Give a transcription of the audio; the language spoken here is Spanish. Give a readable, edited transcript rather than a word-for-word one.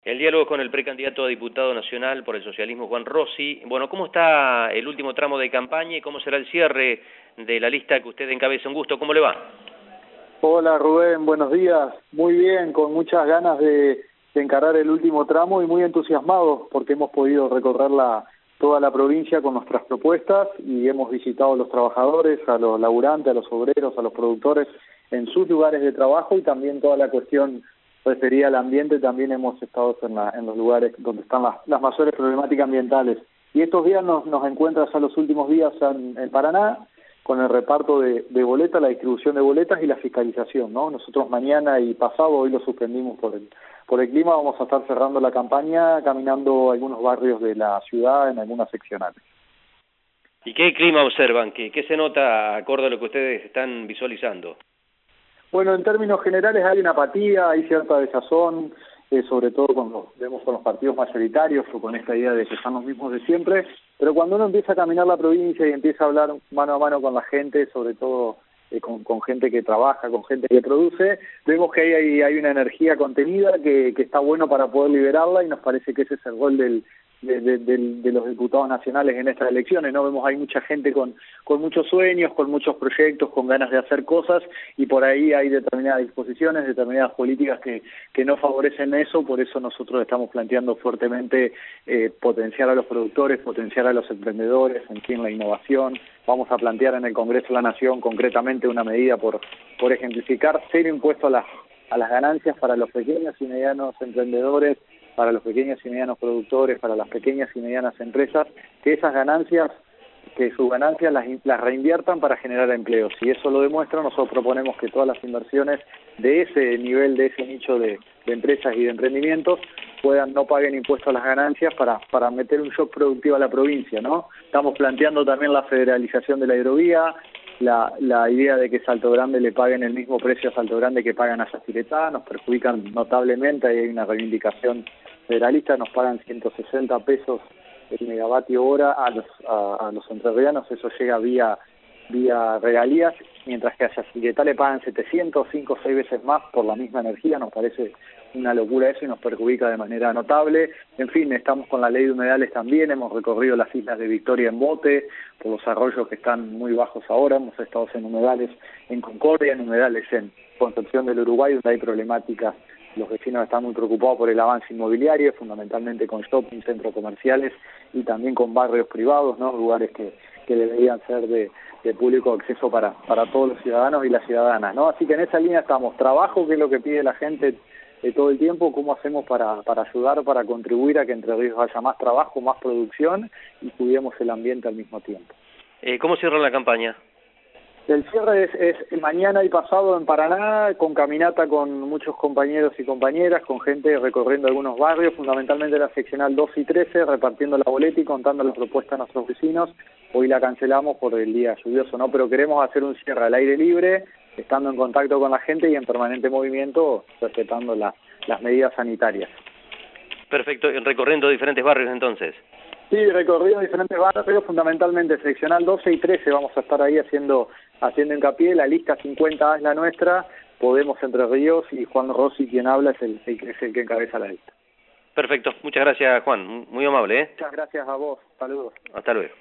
El diálogo con el precandidato a diputado nacional por el socialismo, Juan Rossi. Bueno, ¿cómo está el último tramo de campaña y cómo será el cierre de la lista que usted encabeza? Un gusto, ¿cómo le va? Hola Rubén, buenos días. Muy bien, con muchas ganas de encarar el último tramo y muy entusiasmados porque hemos podido recorrer toda la provincia con nuestras propuestas y hemos visitado a los trabajadores, a los laburantes, a los obreros, a los productores en sus lugares de trabajo y también toda la cuestión referida al ambiente. También hemos estado en los lugares donde están las mayores problemáticas ambientales. Y estos días nos encuentras a los últimos días en Paraná, con el reparto de boletas, la distribución de boletas y la fiscalización, ¿no? Nosotros mañana y pasado, hoy lo suspendimos por el clima, vamos a estar cerrando la campaña, caminando algunos barrios de la ciudad en algunas seccionales. ¿Y qué clima observan? ¿Qué se nota acorde a lo que ustedes están visualizando? Bueno, en términos generales hay una apatía, hay cierta desazón, sobre todo vemos con los partidos mayoritarios o con esta idea de que son los mismos de siempre, pero cuando uno empieza a caminar la provincia y empieza a hablar mano a mano con la gente, sobre todo con gente que trabaja, con gente que produce, vemos que hay una energía contenida que está bueno para poder liberarla y nos parece que ese es el rol de los diputados nacionales en estas elecciones, ¿no? Vemos hay mucha gente con muchos sueños, con muchos proyectos, con ganas de hacer cosas y por ahí hay determinadas disposiciones, determinadas políticas que no favorecen eso. Por eso nosotros estamos planteando fuertemente potenciar a los productores, potenciar a los emprendedores, en fin, la innovación. Vamos a plantear en el Congreso de la Nación concretamente una medida por ejemplificar cero impuesto a las ganancias para los pequeños y medianos emprendedores, para los pequeños y medianos productores, para las pequeñas y medianas empresas, que sus ganancias las reinviertan para generar empleos. Si eso lo demuestra, nosotros proponemos que todas las inversiones de ese nivel, de ese nicho de empresas y de emprendimientos, no paguen impuestos a las ganancias para meter un shock productivo a la provincia, ¿no? Estamos planteando también la federalización de la hidrovía, la idea de que Salto Grande le paguen el mismo precio a Salto Grande que pagan a Yacyretá, nos perjudican notablemente, ahí hay una reivindicación federalista, nos pagan 160 pesos el megavatio hora a los entrerrianos, eso llega vía regalías, mientras que a Yacyretá le pagan 700, 5 o 6 veces más por la misma energía. Nos parece una locura eso y nos perjudica de manera notable. En fin, estamos con la ley de humedales también, hemos recorrido las islas de Victoria en bote, por los arroyos que están muy bajos ahora, hemos estado en humedales en Concordia, en humedales en Concepción del Uruguay, donde hay problemáticas. Los vecinos están muy preocupados por el avance inmobiliario, fundamentalmente con shopping, centros comerciales y también con barrios privados, ¿no? Lugares que deberían ser de público acceso para todos los ciudadanos y las ciudadanas, ¿no? Así que en esa línea estamos. Trabajo, que es lo que pide la gente todo el tiempo, cómo hacemos para ayudar, para contribuir a que Entre Ríos haya más trabajo, más producción y cuidemos el ambiente al mismo tiempo. ¿Cómo cierra la campaña? El cierre es mañana y pasado en Paraná, con caminata con muchos compañeros y compañeras, con gente recorriendo algunos barrios, fundamentalmente la seccional 2 y 13, repartiendo la boleta y contando las propuestas a nuestros vecinos. Hoy la cancelamos por el día lluvioso, ¿no? Pero queremos hacer un cierre al aire libre, estando en contacto con la gente y en permanente movimiento, respetando las medidas sanitarias. Perfecto, recorriendo diferentes barrios entonces. Sí, recorrido diferentes barrios, fundamentalmente seccional 12 y 13, vamos a estar ahí haciendo hincapié. La lista 50A es la nuestra, Podemos Entre Ríos, y Juan Rossi, quien habla, es el que encabeza la lista. Perfecto, muchas gracias Juan, muy amable. Muchas gracias a vos, saludos. Hasta luego.